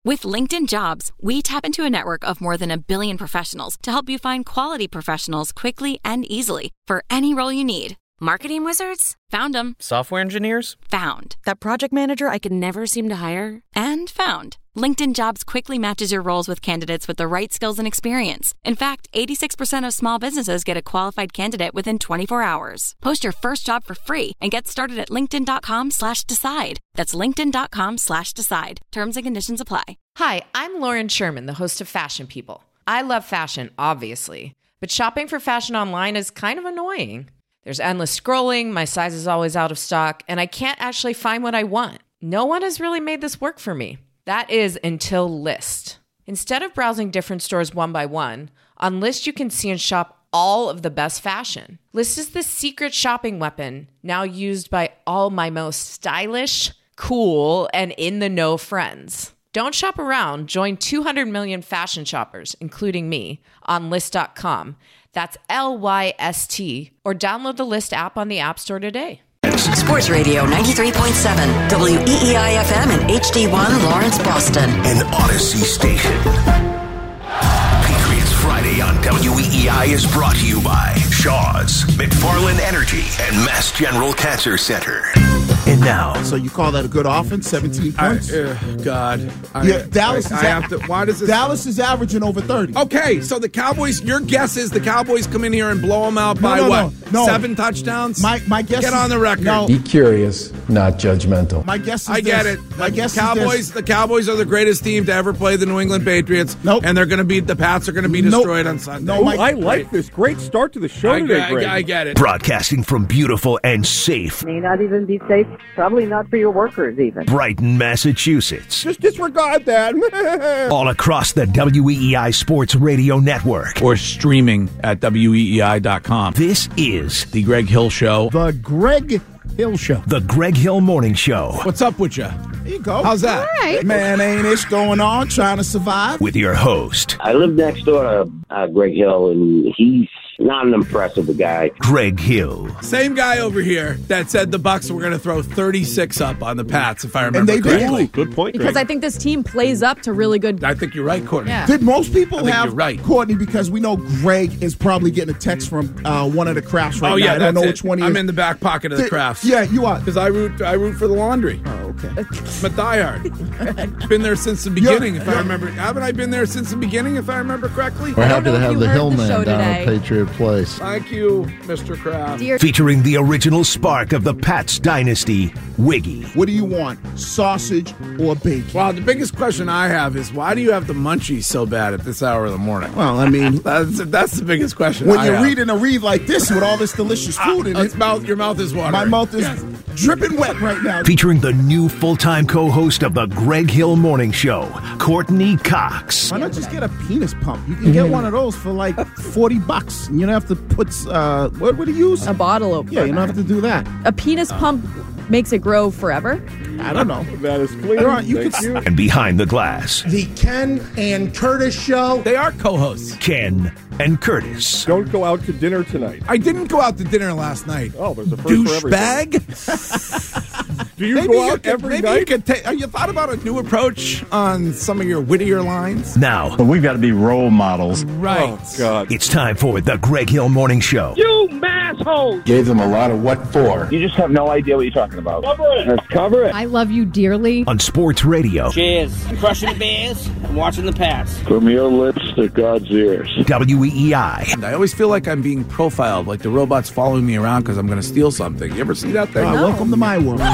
With LinkedIn Jobs, we tap into a network of more than 1 billion professionals to help you find quality professionals quickly and easily for any role you need. Marketing wizards? Found them. Software engineers? Found. That project manager I could never seem to hire? And found. LinkedIn Jobs quickly matches your roles with candidates with the right skills and experience. In fact, 86% of small businesses get a qualified candidate within 24 hours. Post your first job for free and get started at linkedin.com/decide. That's linkedin.com/decide. Terms and conditions apply. Hi, I'm Lauren Sherman, the host of Fashion People. I love fashion, obviously, but shopping for fashion online is kind of annoying. There's endless scrolling, my size is always out of stock, and I can't actually find what I want. No one has really made this work for me. That is until Lyst. Instead of browsing different stores one by one, on Lyst you can see and shop all of the best fashion. Lyst is the secret shopping weapon now used by all my most stylish, cool, and in-the-know friends. Don't shop around. Join 200 million fashion shoppers, including me, on Lyst.com. That's LYST, or download the Lyst app on the App Store today. Sports Radio 93.7, WEEI-FM and HD1 Lawrence, Boston. An Odyssey station. Patriots Friday on WEEI is brought to you by Shaw's, McFarland Energy, and Mass General Cancer Center. And now, so you call that a good offense? 17 points. God. Dallas is averaging over 30. Okay, so the Cowboys. Your guess is the Cowboys come in here and blow them out by what? No. 7 touchdowns. My guess. Get on the record. No. Be curious, not judgmental. My guess is I get it. My guess Cowboys. is The Cowboys are the greatest team to ever play the New England Patriots. Nope. And they're going to be the Pats are going to be destroyed on Sunday. No, I like this. Great start to the show today, Greg. I get it. Broadcasting from beautiful and safe May not even be safe. Probably not for your workers, even. Brighton, Massachusetts. Just disregard that. All across the WEEI Sports Radio Network. Or streaming at WEEI.com. This is The Greg Hill Show. The Greg Hill Show. The Greg Hill Morning Show. What's up with you? There you go. How's that? All right. Man, ain't this going on? Trying to survive? With your host, I live next door to Greg Hill, and he's not an impressive guy. Greg Hill. Same guy over here that said the Bucs were going to throw 36 up on the Pats, if I remember And they correctly. did. Good point, Greg. Because I think this team plays up to really good. I think you're right, Courtney. Yeah. Did most people think have you're right. Courtney? Because we know Greg is probably getting a text from one of the crafts right now. I don't know which one he is. I'm in the back pocket of the crafts. Yeah, you are. Because I root for the laundry. Oh, okay. I'm a diehard. Been there since the beginning, if I remember. Haven't I been there since the beginning, if I remember correctly? We're happy to have the Hillman show down at today. Patriot Place. Thank you, Mr. Kraft. Featuring the original spark of the Pats dynasty, Wiggy. What do you want? Sausage or bacon? Well, the biggest question I have is why do you have the munchies so bad at this hour of the morning? Well, I mean, that's the biggest question. when I you're have. reading a read like this with all this delicious food in it, your mouth is watering. my mouth is dripping wet right now. Featuring the new full-time co-host of the Greg Hill Morning Show, Courtney Cox. Why not just get a penis pump? You can get one of those for like $40. You don't have to put what would you use? A bottle opener. Yeah, you don't have to do that. A penis pump makes it grow forever. I don't know. That is clear. Thank you. And behind the glass, The Ken and Curtis Show. They are co-hosts. Ken and Curtis. Don't go out to dinner tonight. I didn't go out to dinner last night. Oh, there's a first for everything. Douchebag. Do you go out every night? Have you thought about a new approach on some of your wittier lines? Now, But we've got to be role models. Right. Oh, God. it's time for the Greg Hill Morning Show. You masshole! Gave them a lot of what for. You just have no idea what you're talking about. Cover it. Let's cover it. I love you dearly. On Sports Radio, Cheers. Crushing the Bears and watching the Pats. From your lips to God's ears. WEEI. And I always feel like I'm being profiled, like the robot's following me around because I'm going to steal something. You ever see that thing? Welcome to my world.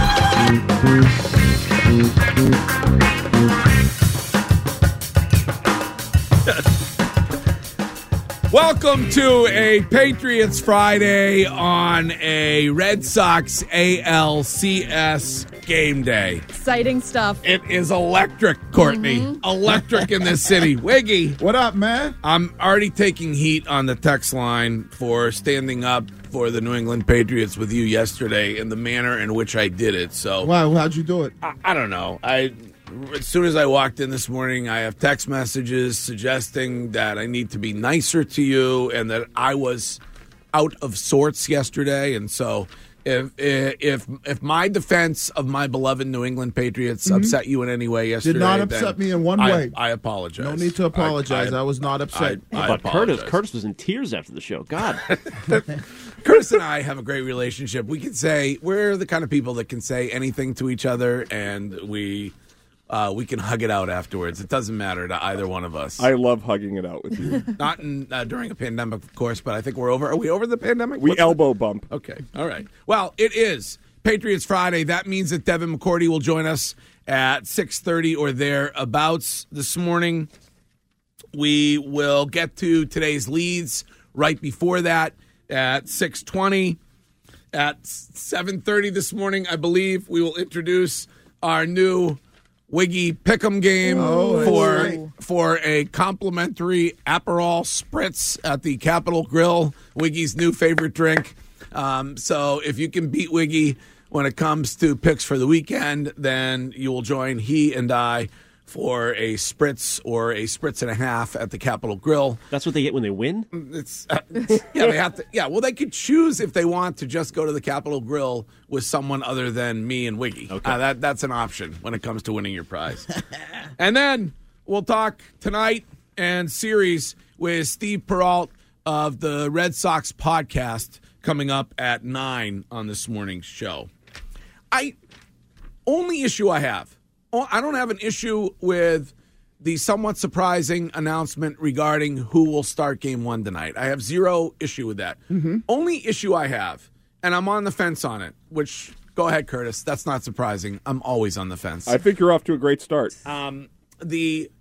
Welcome to a Patriots Friday on a Red Sox ALCS game day. Exciting stuff. It is electric, Courtney. Electric in this city. Wiggy. What up, man? I'm already taking heat on the text line for standing up for the New England Patriots with you yesterday in the manner in which I did it. So Wow, how'd you do it? I don't know. As soon as I walked in this morning, I have text messages suggesting that I need to be nicer to you and that I was out of sorts yesterday. And so If my defense of my beloved New England Patriots upset you in any way yesterday, Did not upset me in one way. I apologize. No need to apologize. I was not upset. But Curtis was in tears after the show. God. Curtis and I have a great relationship. We can say we're the kind of people that can say anything to each other, and we can hug it out afterwards. It doesn't matter to either one of us. I love hugging it out with you. Not during a pandemic, of course, but I think we're over. Are we over the pandemic? We elbow bump. Okay. All right. Well, it is Patriots Friday. That means that Devin McCourty will join us at 6:30 or thereabouts this morning. We will get to today's leads right before that at 6:20. At 7:30 this morning, I believe, we will introduce our new Wiggy Pick'em game for a complimentary Aperol Spritz at the Capitol Grill, Wiggy's new favorite drink. So if you can beat Wiggy when it comes to picks for the weekend, then you will join he and I for a Spritz or a Spritz and a half at the Capitol Grill. That's what they get when they win? They have to. Yeah, well, they could choose if they want to just go to the Capitol Grill with someone other than me and Wiggy. Okay. That's an option when it comes to winning your prize. And then we'll talk tonight and series with Steve Peralt of the Red Sox podcast coming up at 9 on this morning's show. Only issue I have. I don't have an issue with the somewhat surprising announcement regarding who will start Game 1 tonight. I have zero issue with that. Only issue I have, and I'm on the fence on it, which, go ahead, Curtis. That's not surprising. I'm always on the fence. I think you're off to a great start. The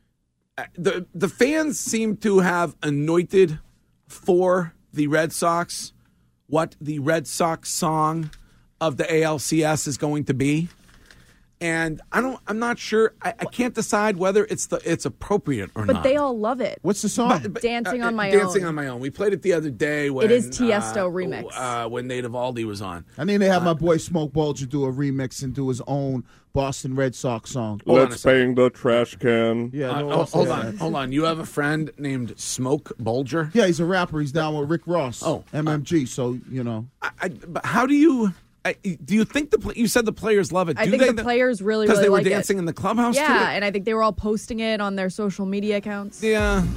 fans seem to have anointed for the Red Sox what the Red Sox song of the ALCS is going to be. And I'm not sure. I can't decide whether it's appropriate or not. But they all love it. What's the song? Dancing on My Own. Dancing on My Own. We played it the other day. When, it is Tiesto remix. When Nate Eovaldi was on. I need to have my boy Smoke Bulger do a remix and do his own Boston Red Sox song. Let's bang the trash can. Yeah, hold on. You have a friend named Smoke Bulger? Yeah, he's a rapper. He's down with Rick Ross. MMG. So, you know. But how do you... Do you think you said the players love it? I think the players really because they were like dancing in the clubhouse. Yeah, and I think they were all posting it on their social media accounts. Yeah,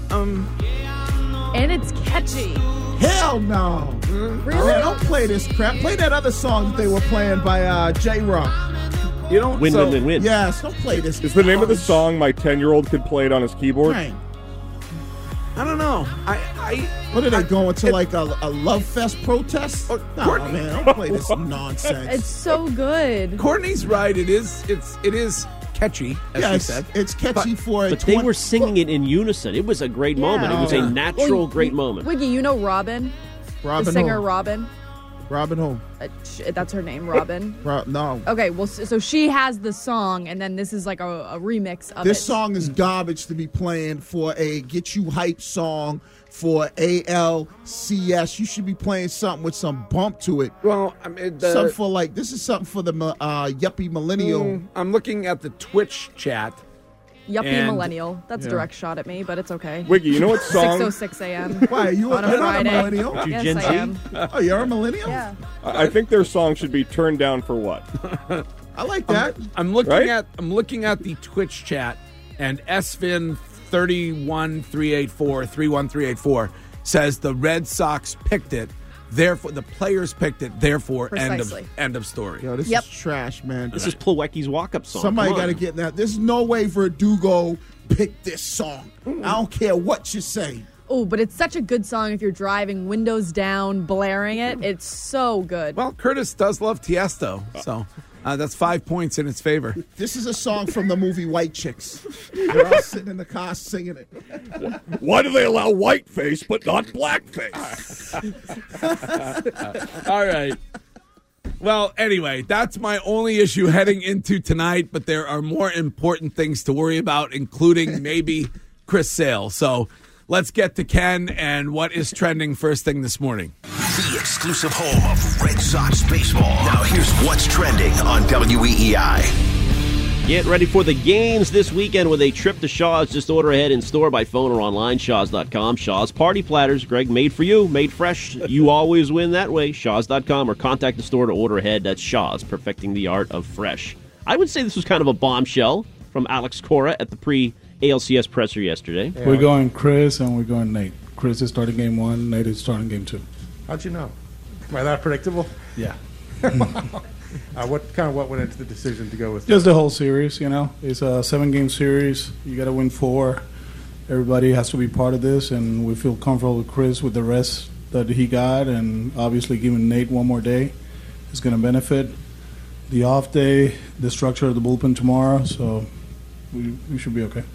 and it's catchy. Hell no! Really? Don't play this crap. Play that other song that they were playing by J-Rock. You don't win. Yes, don't play this. Is the name of the song my 10-year-old could play it on his keyboard? Right. I don't know. What are they going to, like a Love Fest protest? No, man, don't play this nonsense. It's so good. Courtney's right. It is catchy, as she said. It's catchy but they were singing it in unison. It was a great moment. It was a natural, great moment. Wiggy, you know Robin? Robin the singer who? Robin? Robin who? That's her name, Robin. No. Okay, well, so she has the song, and then this is like a remix of This song is garbage to be playing for a get you hype song for ALCS. You should be playing something with some bump to it. Well, I mean, something for this is something for the yuppie millennial. I'm looking at the Twitch chat. Yuppie millennial. That's a direct shot at me, but it's okay. Wiggy, you know what song? 6:06 a.m. Why, you're on a Friday. Not a millennial? Yes, Gen I Z? am. Oh, you're a millennial? Yeah. I think their song should be Turned Down for What? I like that. I'm looking at the Twitch chat, and SVin 31384 says the Red Sox picked it. Therefore, the players picked it. Therefore, end of story. Yo, this is trash, man. This is Plawecki's walk-up song. Somebody got to get that. There's no way Verdugo picked this song. I don't care what you say. Oh, but it's such a good song if you're driving, windows down, blaring it. It's so good. Well, Curtis does love Tiesto, so that's 5 points in its favor. This is a song from the movie White Chicks. They're all sitting in the car singing it. Why do they allow whiteface but not blackface? All right. Well, anyway, that's my only issue heading into tonight, but there are more important things to worry about, including maybe Chris Sale. So let's get to Ken and what is trending first thing this morning. The exclusive home of Red Sox baseball. Now here's what's trending on WEEI. Get ready for the games this weekend with a trip to Shaw's. Just order ahead in store, by phone, or online. Shaws.com. Shaw's Party Platters. Greg, made for you, made fresh. You always win that way. Shaws.com, or contact the store to order ahead. That's Shaw's, perfecting the art of fresh. I would say this was kind of a bombshell from Alex Cora at the pre-ALCS presser yesterday. Yeah. We're going Chris and we're going Nate. Chris is starting game 1, Nate is starting game 2. How'd you know? Am I that predictable? Yeah. What went into the decision to go with just the whole series? It's a 7-game series. You got to win 4. Everybody has to be part of this, and we feel comfortable with Chris with the rest that he got, and obviously giving Nate one more day is going to benefit the off day, the structure of the bullpen tomorrow. So we should be okay.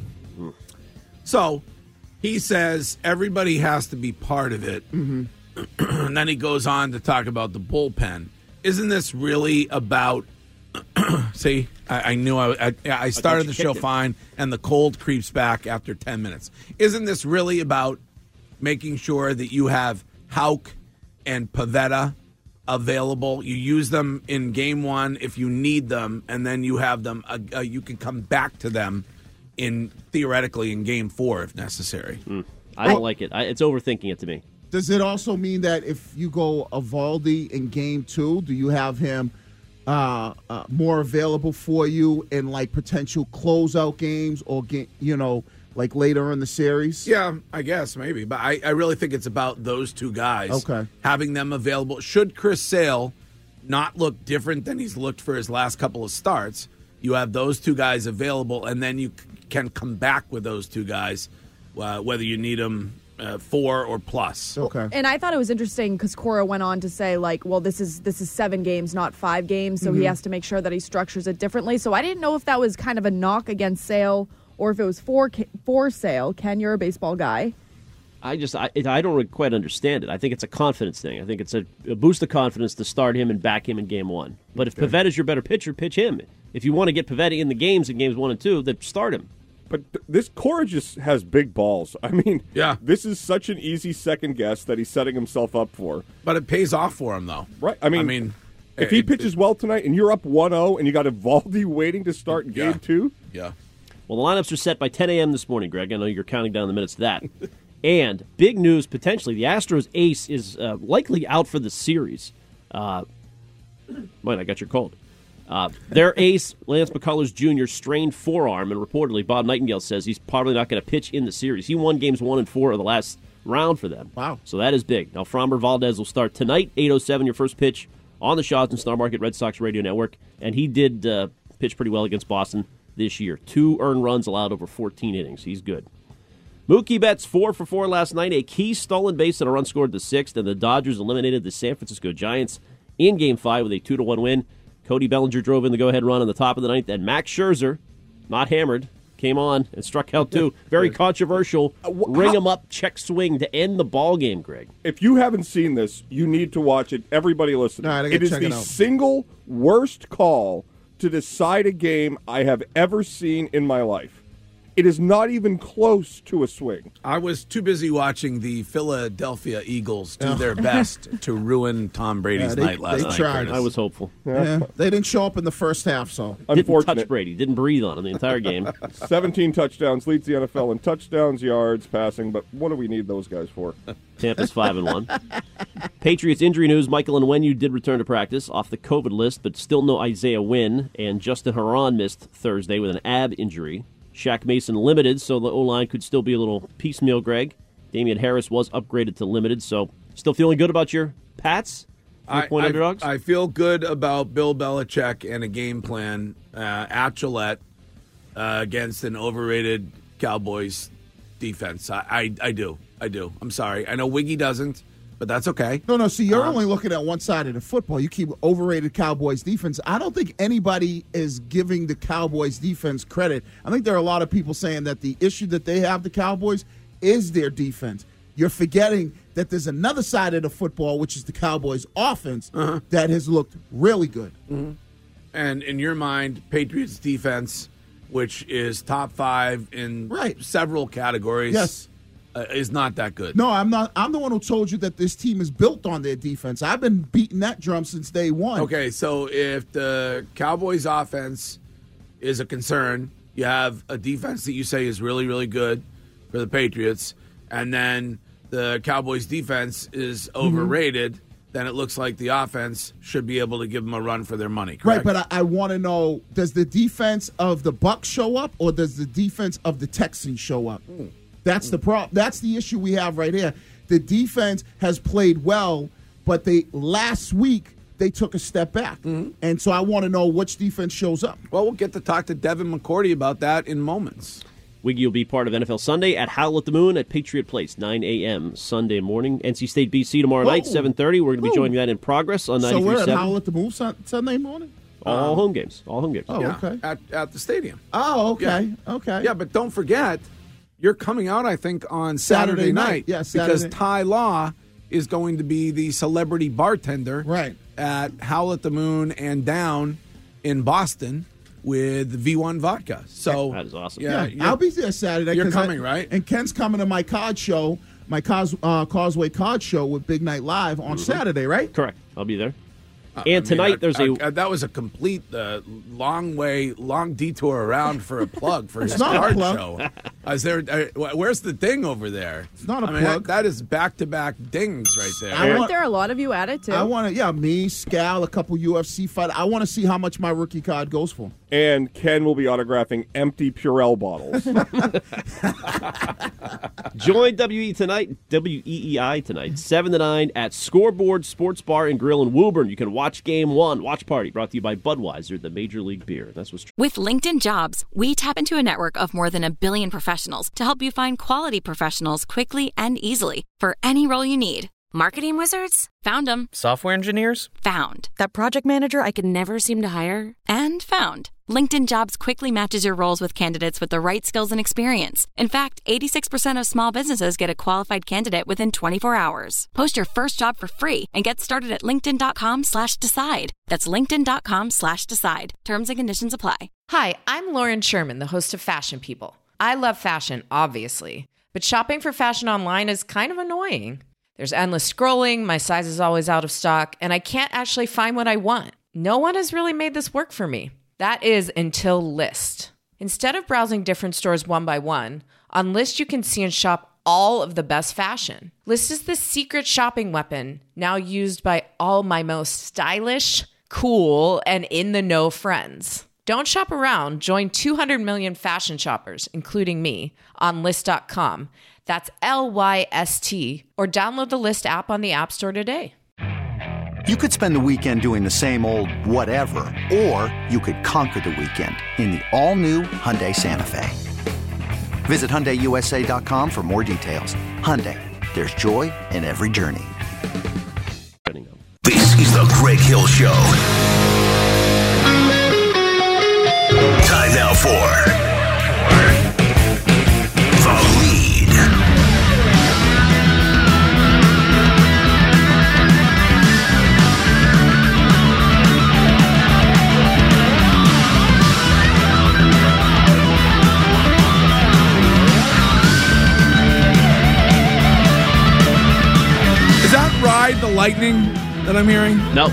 So he says everybody has to be part of it, and then he goes on to talk about the bullpen. Isn't this really about? See, I knew I started the show fine, and the cold creeps back after 10 minutes. Isn't this really about making sure that you have Houck and Pivetta available? You use them in game 1 if you need them, and then you have them. You can come back to them theoretically in game 4 if necessary. I don't like it. It's overthinking it to me. Does it also mean that if you go Eovaldi in game 2, do you have him more available for you in like potential closeout games or like later in the series? Yeah, I guess maybe, but I really think it's about those two guys. Okay, having them available. Should Chris Sale not look different than he's looked for his last couple of starts, you have those two guys available, and then you can come back with those two guys, whether you need them. 4 or plus. Okay. And I thought it was interesting because Cora went on to say, this is 7 games, not 5 games, so he has to make sure that he structures it differently. So I didn't know if that was kind of a knock against Sale or if it was for Sale. Ken, you're a baseball guy. I don't quite understand it. I think it's a confidence thing. I think it's a boost of confidence to start him and back him in game 1. But if Pivetta's your better pitcher, pitch him. If you want to get Pivetta in the games 1 and 2, then start him. But this Cora just has big balls. I mean, this is such an easy second guess that he's setting himself up for. But it pays off for him, though. Right. I mean if he pitches well tonight and you're up 1-0 and you got Eovaldi waiting to start in game 2. Yeah. Well, the lineups are set by 10 a.m. this morning, Greg. I know you're counting down the minutes to that. And big news, potentially, the Astros ace is likely out for the series. I got your cold. Their ace, Lance McCullers Jr., strained forearm, and reportedly Bob Nightingale says he's probably not going to pitch in the series. He won games 1 and 4 of the last round for them. Wow. So that is big. Now, Framber Valdez will start tonight, 8:07, your first pitch on the Shaws and Star Market Red Sox Radio Network, and he did pitch pretty well against Boston this year. 2 earned runs allowed over 14 innings. He's good. Mookie Betts 4 for 4 last night, a key stolen base and a run scored the 6th, and the Dodgers eliminated the San Francisco Giants in Game 5 with a 2-1 win. Cody Bellinger drove in the go-ahead run on the top of the 9th, and Max Scherzer, not hammered, came on and struck out 2. Very controversial ring-em-up check swing to end the ball game, Greg. If you haven't seen this, you need to watch it. Everybody listen. It is the single worst call to decide a game I have ever seen in my life. It is not even close to a swing. I was too busy watching the Philadelphia Eagles do their best to ruin Tom Brady's night last night. Tried. I was hopeful. Yeah. They didn't show up in the first half, so. Didn't touch Brady. Didn't breathe on him the entire game. 17 touchdowns, leads the NFL in touchdowns, yards, passing, but what do we need those guys for? Tampa's 5-1. Patriots injury news, Michael Onwenu did return to practice off the COVID list, but still no Isaiah Wynn, and Justin Herron missed Thursday with an ab injury. Shaq Mason limited, so the O-line could still be a little piecemeal, Greg. Damian Harris was upgraded to limited, so still feeling good about your Pats? Underdogs? I feel good about Bill Belichick and a game plan at Gillette against an overrated Cowboys defense. I do. I'm sorry. I know Wiggy doesn't, but that's okay. No, see, you're only looking at one side of the football. You keep overrated Cowboys defense. I don't think anybody is giving the Cowboys defense credit. I think there are a lot of people saying that the issue that they have, the Cowboys, is their defense. You're forgetting that there's another side of the football, which is the Cowboys offense, that has looked really good. Mm-hmm. And in your mind, Patriots defense, which is top 5 in several categories. Yes. Is not that good. No, I'm not. I'm the one who told you that this team is built on their defense. I've been beating that drum since day one. Okay, so if the Cowboys offense is a concern. You have a defense that you say is really, really good for the Patriots, and then the Cowboys' defense is overrated, then it looks like the offense should be able to give them a run for their money, correct? Right, but I want to know, does the defense of the Bucs show up, or does the defense of the Texans show up? That's the problem. That's the issue we have right here. The defense has played well, but last week they took a step back. And so I want to know which defense shows up. Well, we'll get to talk to Devin McCourty about that in moments. Wiggy will be part of NFL Sunday at Howl at the Moon at Patriot Place, 9 a.m. Sunday morning. NC State BC tomorrow night, 7:30. We're going to be joining that in progress on 93.7. So we're at Howl at the Moon Sunday morning? All home games. All home games. Oh, Yeah, okay. At the stadium. Oh, okay. Yeah. Okay. Yeah, but don't forget, you're coming out, I think, on Saturday night. Yeah, Because Saturday. Ty Law is going to be the celebrity bartender at Howl at the Moon and Down in Boston with V1 Vodka. So that is awesome. Yeah, I'll be there Saturday. You're 'cause coming, right? And Ken's coming to my card show, my Causeway Card Show with Big Night Live on Saturday, right? Correct. I'll be there. And tonight there's that was a complete long detour around for a plug for his It's not a card plug. show. Is there? Where's the ding over there? It's not a plug. plug. That is back-to-back dings right there. Aren't there a lot of you at it, too? I want to, me, Scal, a couple UFC fighters. I want to see how much my rookie card goes for. And Ken will be autographing empty Purell bottles. Join WEEI tonight, 7 to 9 at Scoreboard Sports Bar and Grill in Woburn. You can watch Game 1, Watch Party, brought to you by Budweiser, the Major League beer. That's what's true. With LinkedIn Jobs, we tap into a network of more than 1 billion professionals to help you find quality professionals quickly and easily for any role you need. Marketing wizards? Found them. Software engineers? Found. That project manager I could never seem to hire? And found. LinkedIn Jobs quickly matches your roles with candidates with the right skills and experience. In fact, 86% of small businesses get a qualified candidate within 24 hours. Post your first job for free and get started at linkedin.com/decide. That's linkedin.com/decide. Terms and conditions apply. Hi, I'm Lauren Sherman, the host of Fashion People. I love fashion, obviously, but shopping for fashion online is kind of annoying. There's endless scrolling, my size is always out of stock, and I can't actually find what I want. No one has really made this work for me. That is until Lyst. Instead of browsing different stores one by one, on Lyst you can see and shop all of the best fashion. Lyst is the secret shopping weapon now used by all my most stylish, cool, and in-the-know friends. Don't shop around. Join 200 million fashion shoppers, including me, on Lyst.com. That's LYST, or download the Lyst app on the App Store today. You could spend the weekend doing the same old whatever, or you could conquer the weekend in the all-new Hyundai Santa Fe. Visit HyundaiUSA.com for more details. Hyundai, there's joy in every journey. This is the Greg Hill Show. Time now for The Lead. Is that Ride the Lightning that I'm hearing? Nope.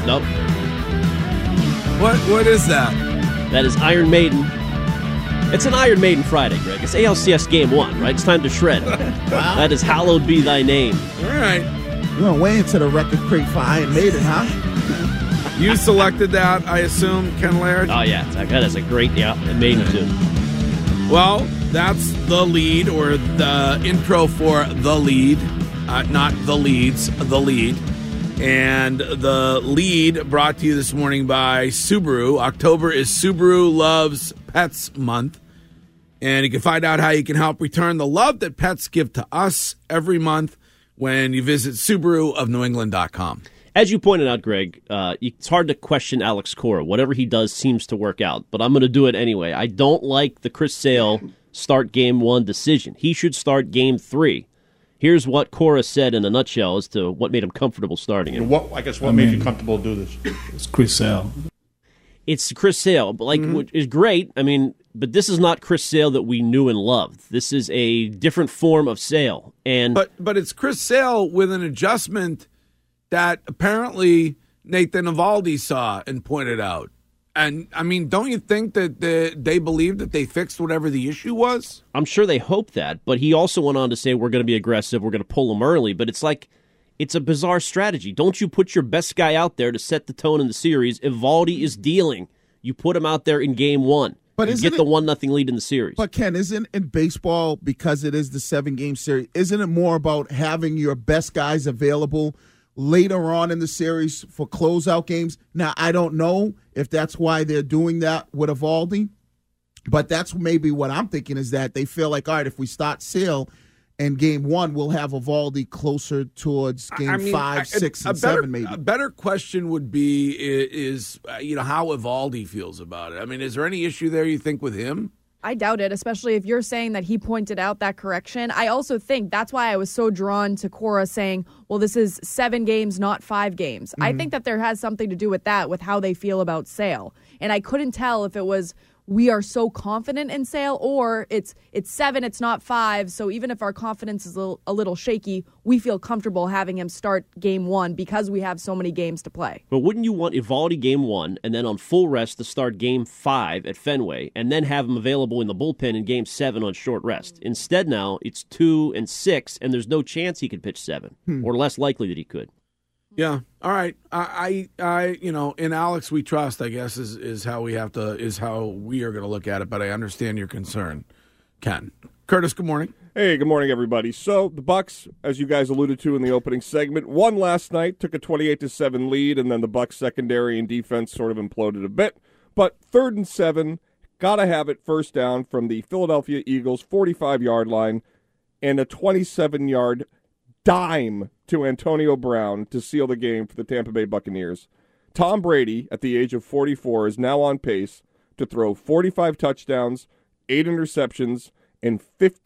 What is that? That is Iron Maiden. It's an Iron Maiden Friday, Greg. It's ALCS Game 1, right? It's time to shred. Wow. That is Hallowed Be Thy Name. All right. You went way into the record crate for Iron Maiden, huh? You selected that, I assume, Ken Laird? Oh, yeah. That is a great Maiden tune. Well, that's The Lead, or the intro for The Lead. Not The Leads, The Lead. And The Lead brought to you this morning by Subaru. October is Subaru Loves Pets Month. And you can find out how you can help return the love that pets give to us every month when you visit SubaruofNewEngland.com. As you pointed out, Greg, it's hard to question Alex Cora. Whatever he does seems to work out, but I'm going to do it anyway. I don't like the Chris Sale start Game 1 decision. He should start Game 3. Here's what Cora said in a nutshell as to what made him comfortable starting it. What made you comfortable to do this? It's Chris Sale. It's Chris Sale, but which is great. I mean, but this is not Chris Sale that we knew and loved. This is a different form of Sale. And But it's Chris Sale with an adjustment that apparently Nathan Eovaldi saw and pointed out. And, I mean, don't you think that they believe that they fixed whatever the issue was? I'm sure they hope that, but he also went on to say we're going to be aggressive, we're going to pull them early, but it's like it's a bizarre strategy. Don't you put your best guy out there to set the tone in the series? Evaldi is dealing. You put him out there in game one. But you get the 1-0 lead in the series. But, Ken, isn't in baseball, because it is the 7-game series, isn't it more about having your best guys available later on in the series for closeout games? Now, I don't know if that's why they're doing that with Evaldi, but that's maybe what I'm thinking is that they feel like, all right, if we start Sale in game one, we'll have Evaldi closer towards game 5, 6, and 7 maybe. A better question would be is how Evaldi feels about it. I mean, is there any issue there you think with him? I doubt it, especially if you're saying that he pointed out that correction. I also think that's why I was so drawn to Cora saying, well, this is 7 games, not 5 games. Mm-hmm. I think that there has something to do with that, with how they feel about Sale. And I couldn't tell if it was we are so confident in Sale or it's 7, it's not 5. So even if our confidence is a little shaky, we feel comfortable having him start game 1 because we have so many games to play. But wouldn't you want Evaldi game 1 and then on full rest to start game 5 at Fenway and then have him available in the bullpen in game 7 on short rest? Instead now it's 2 and 6 and there's no chance he could pitch 7 or less likely that he could. Yeah. All right. I in Alex we trust, I guess, is how we are going to look at it. But I understand your concern, Ken. Curtis, good morning. Hey, good morning, everybody. So the Bucks, as you guys alluded to in the opening segment, won last night, took a 28-7 lead, and then the Bucks secondary and defense sort of imploded a bit. But 3rd and 7, gotta have it first down from the Philadelphia Eagles 45-yard line, and a 27-yard dime to Antonio Brown to seal the game for the Tampa Bay Buccaneers. Tom Brady, at the age of 44, is now on pace to throw 45 touchdowns, 8 interceptions, and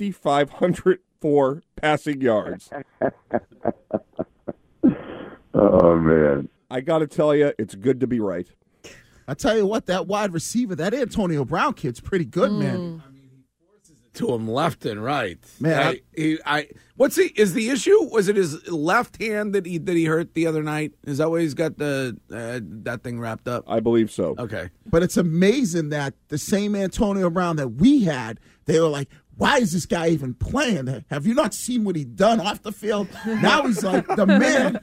5,504 passing yards. Oh, man. I got to tell you, it's good to be right. I tell you what, that wide receiver, that Antonio Brown kid's pretty good, man. To him left and right, man. Is the issue? Was it his left hand that he hurt the other night? Is that why he's got that thing wrapped up? I believe so. Okay, but it's amazing that the same Antonio Brown that we had, they were like, why is this guy even playing? Have you not seen what he done off the field? Now he's like the man.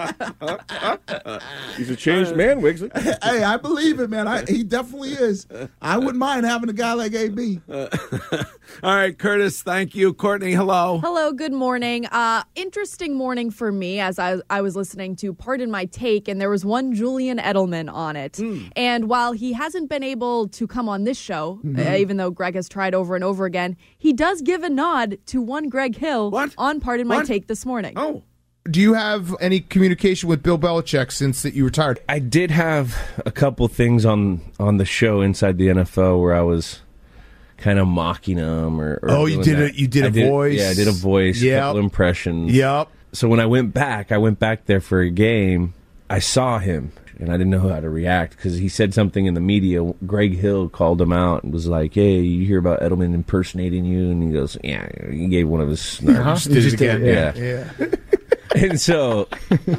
He's a changed man, Wigsley. Hey, I believe it, man. He definitely is. I wouldn't mind having a guy like AB. All right, Curtis, thank you. Courtney, hello. Hello, good morning. Interesting morning for me as I was listening to Pardon My Take, and there was one Julian Edelman on it. And while he hasn't been able to come on this show, even though Greg has tried over and over again, he does give a nod to one Greg Hill on Pardon My Take this morning. Oh. Do you have any communication with Bill Belichick since that you retired? I did have a couple things on the show Inside the NFL where I was kind of mocking him. You did a voice? Yeah, I did a voice, a couple impressions. Yep. So when I went back there for a game. I saw him, and I didn't know how to react because he said something in the media. Greg Hill called him out and was like, hey, you hear about Edelman impersonating you? And he goes, yeah. He gave one of his snarks. Did it again. Yeah. And so,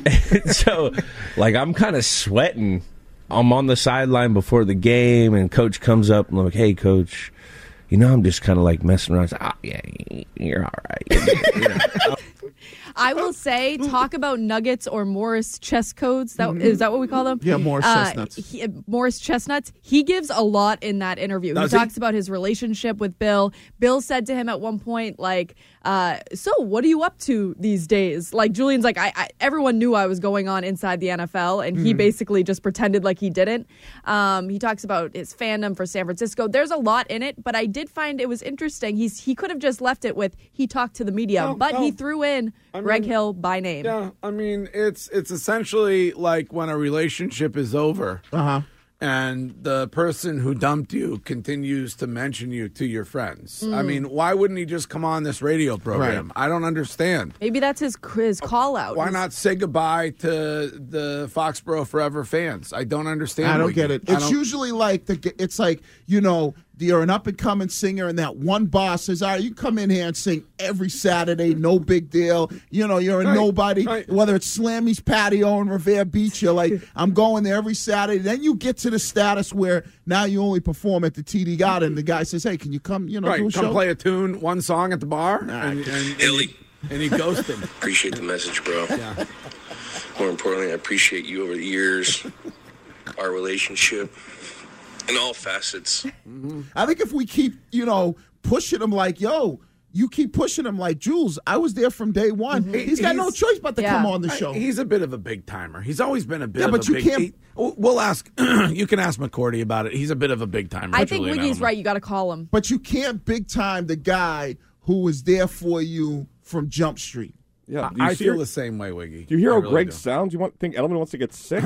like, I'm kind of sweating. I'm on the sideline before the game, and Coach comes up, and I'm like, hey, Coach, I'm just kind of like messing around. I said, yeah, you're all right. I will say, talk about nuggets or Morris chess codes. Is that what we call them? Yeah, Morris chestnuts. Morris chestnuts. He gives a lot in that interview. He talks about his relationship with Bill. Bill said to him at one point, like, so what are you up to these days? Like, Julian's like, everyone knew I was going on Inside the NFL, and he basically just pretended like he didn't. He talks about his fandom for San Francisco. There's a lot in it, but I did find it was interesting. He could have just left it with he talked to the media, but he threw in Greg Hill by name. Yeah, I mean, it's essentially like when a relationship is over. And the person who dumped you continues to mention you to your friends. I mean, why wouldn't he just come on this radio program? Right. I don't understand. Maybe that's his call out. Why not say goodbye to the Foxborough Forever fans? I don't understand. I don't get it. It's usually like it's like, you're an up-and-coming singer, and that one boss says, all right, you come in here and sing every Saturday, no big deal. You know, you're a nobody. Right. Whether it's Slammy's Patio in Revere Beach, you're like, I'm going there every Saturday. Then you get to the status where now you only perform at the TD Garden. The guy says, hey, can you come, do a show? Come play a tune, one song at the bar, and he ghosts him. Appreciate the message, bro. Yeah. More importantly, I appreciate you over the years, our relationship, in all facets. Mm-hmm. I think if we keep, pushing him like, you keep pushing him like, Jules, I was there from day one. Mm-hmm. He's got no choice but to come on the show. He's a bit of a big timer. He's always been a bit of a big timer. We'll ask. You can ask McCourty about it. He's a bit of a big timer. I think Wiggy's right. You got to call him. But you can't big time the guy who was there for you from Jump Street. Yeah, I feel the same way, Wiggy. Do you hear how Greg sounds? You think Edelman wants to get sick?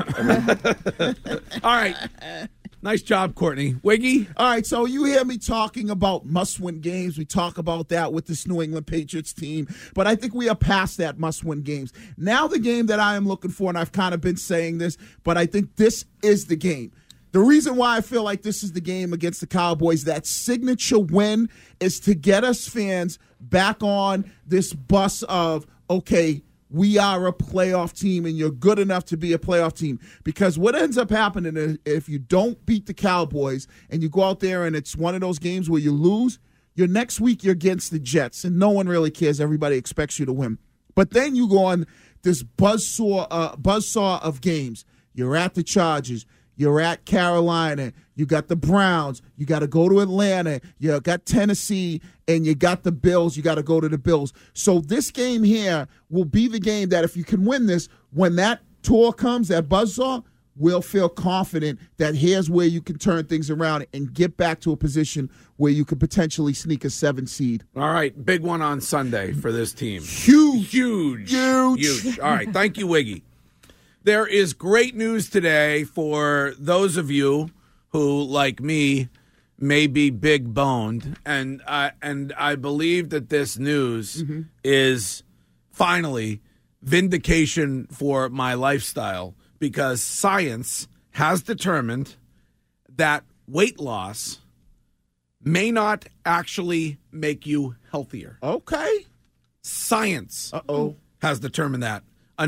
All right. Nice job, Courtney. Wiggy? All right, so you hear me talking about must-win games. We talk about that with this New England Patriots team. But I think we are past that must-win games. Now the game that I am looking for, and I've kind of been saying this, but I think this is the game. The reason why I feel like this is the game against the Cowboys, that signature win, is to get us fans back on this bus of, okay, we are a playoff team, and you're good enough to be a playoff team. Because what ends up happening is if you don't beat the Cowboys and you go out there and it's one of those games where you lose, your next week you're against the Jets, and no one really cares. Everybody expects you to win. But then you go on this buzzsaw of games. You're at the Chargers. You're at Carolina. You got the Browns. You got to go to Atlanta. You got Tennessee, and you got the Bills. You got to go to the Bills. So this game here will be the game that if you can win this, when that tour comes, that buzzsaw, we'll feel confident that here's where you can turn things around and get back to a position where you could potentially sneak a 7 seed. All right, big one on Sunday for this team. Huge. All right, thank you, Wiggy. There is great news today for those of you who, like me, may be big-boned, and I believe that this news is finally vindication for my lifestyle, because science has determined that weight loss may not actually make you healthier. Okay. Science has determined that.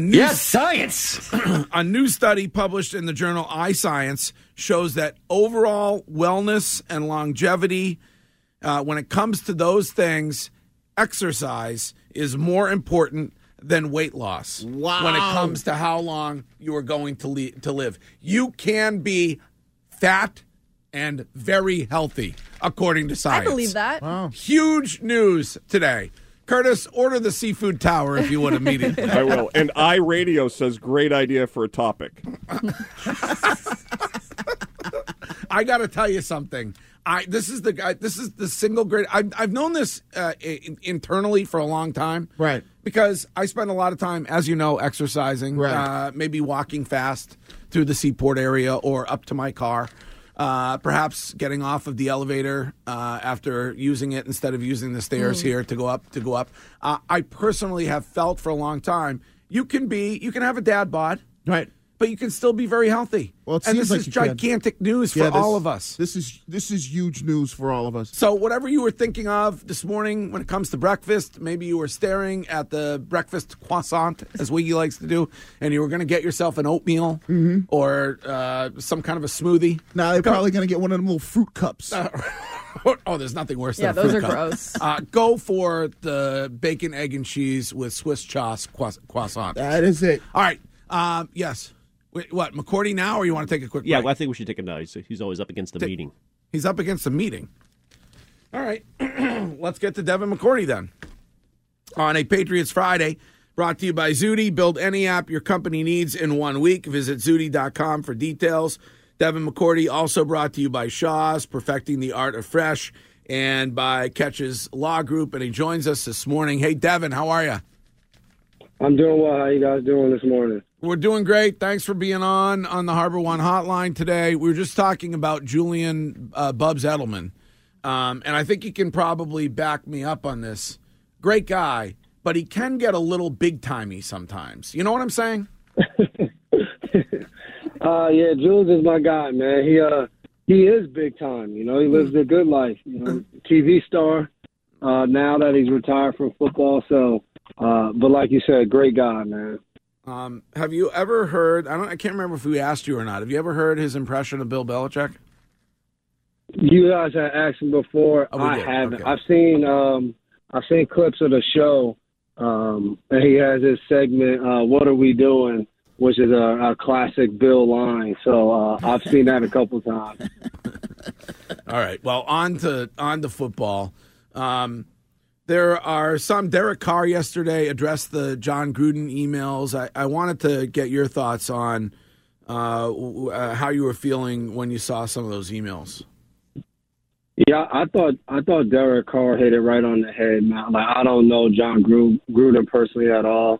Science! A new study published in the journal iScience shows that overall wellness and longevity, when it comes to those things, exercise is more important than weight loss. Wow. When it comes to how long you are going to live. You can be fat and very healthy, according to science. I believe that. Wow. Huge news today. Curtis, order the seafood tower if you would immediately. I will. And iRadio says great idea for a topic. I got to tell you something. This is the single great. I've known this internally for a long time, right? Because I spend a lot of time, as you know, exercising, right? Maybe walking fast through the Seaport area or up to my car. Perhaps getting off of the elevator after using it instead of using the stairs here to go up. I personally have felt for a long time you can have a dad bod, right? But you can still be very healthy. Well, and this is gigantic news for all of us. This is huge news for all of us. So whatever you were thinking of this morning when it comes to breakfast, maybe you were staring at the breakfast croissant, as Wiggy likes to do, and you were going to get yourself an oatmeal or some kind of a smoothie. Now they're probably going to get one of them little fruit cups. There's nothing worse than a those fruit are cup. gross. Go for the bacon, egg, and cheese with Swiss Choss croissant. That is it. All right. Yes. Wait, what, McCourty now, or you want to take a quick break? Yeah, well, I think we should take it now. He's always up against the meeting. He's up against a meeting. All right. Let's get to Devin McCourty then. On a Patriots Friday, brought to you by Zudy. Build any app your company needs in 1 week. Visit Zudy.com for details. Devin McCourty also brought to you by Shaw's, Perfecting the Art of Fresh, and by Catch's Law Group. And he joins us this morning. Hey, Devin, how are you? I'm doing well. How you guys doing this morning? We're doing great. Thanks for being on the Harbor One Hotline today. We were just talking about Julian Bubs Edelman, and I think he can probably back me up on this. Great guy, but he can get a little big-timey sometimes. You know what I'm saying? Yeah, Jules is my guy, man. He is big time. You know, he lives a good life. You know, TV star now that he's retired from football. So, but like you said, great guy, man. Have you ever heard? I can't remember if we asked you or not. Have you ever heard his impression of Bill Belichick? You guys had asked him before. I haven't. Okay. I've seen clips of the show, and he has his segment, "What Are We Doing?" which is a classic Bill line. So I've seen that a couple times. All right. Well, on to football. There are some. Derek Carr yesterday addressed the John Gruden emails. I wanted to get your thoughts on how you were feeling when you saw some of those emails. Yeah, I thought Derek Carr hit it right on the head. Now, like, I don't know John Gruden personally at all,